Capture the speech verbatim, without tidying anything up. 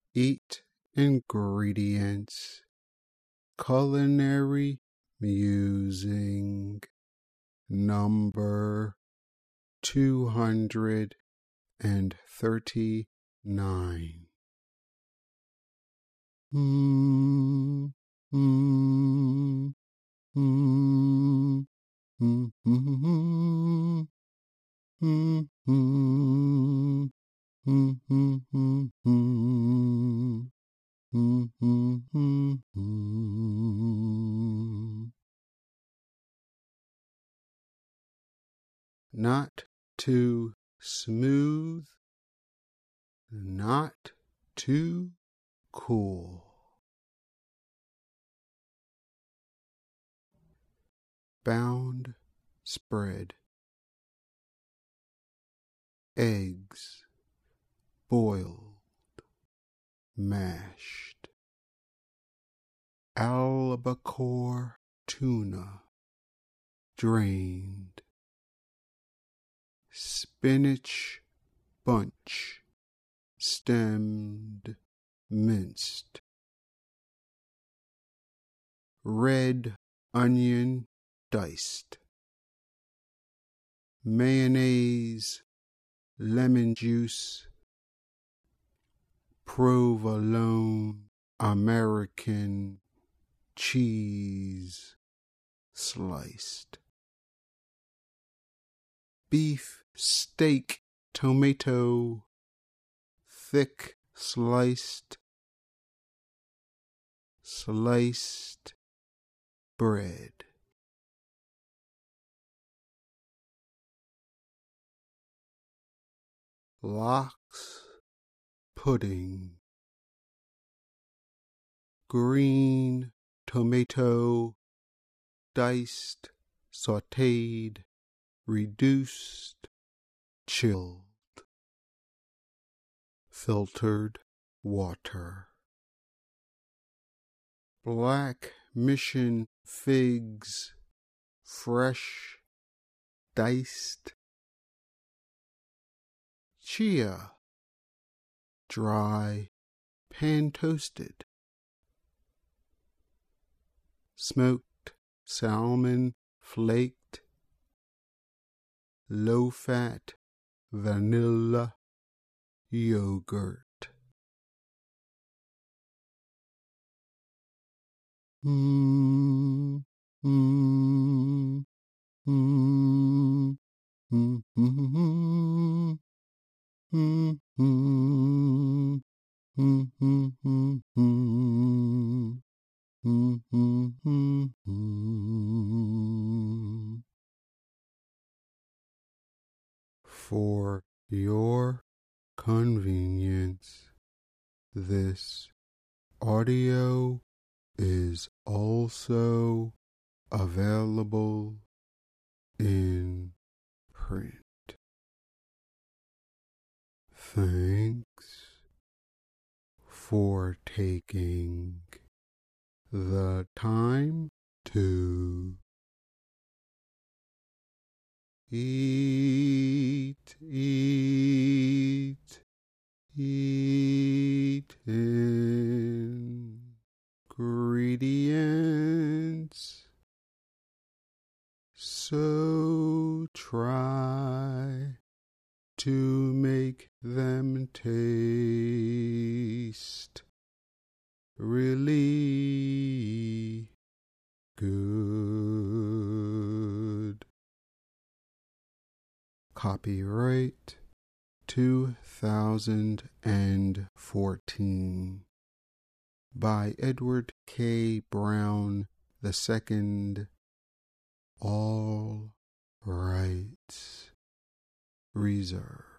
Eat ingredients, culinary musing, number two hundred thirty-nine. Mm, mm, mm, mm, mm, mm, mm, mm, mm, mm, mm, mm. Not too smooth, not too cool. Bound spread. Eggs boiled, mashed. Albacore tuna drained. Spinach bunch stemmed, minced. Red onion diced. Mayonnaise, lemon juice, provolone, American cheese sliced. Beef steak tomato, thick sliced. Sliced bread. Lox pudding. Green tomato, diced, sautéed, reduced, chilled. Filtered water. Black mission figs, fresh, diced. Chia, dry, pan-toasted. Smoked salmon flaked. Low-fat vanilla yogurt. Mm, mm, mm, mm, mm, mm, mm, mm, mm, mm, mm, mm. Mm, mm, mm, mm. For your convenience, this audio is also available in print. Thanks for taking the time to eat, eat, eat ingredients. So try to make them taste really good. Copyright two thousand fourteen by Edward K. Brown the Second. All rights reserved.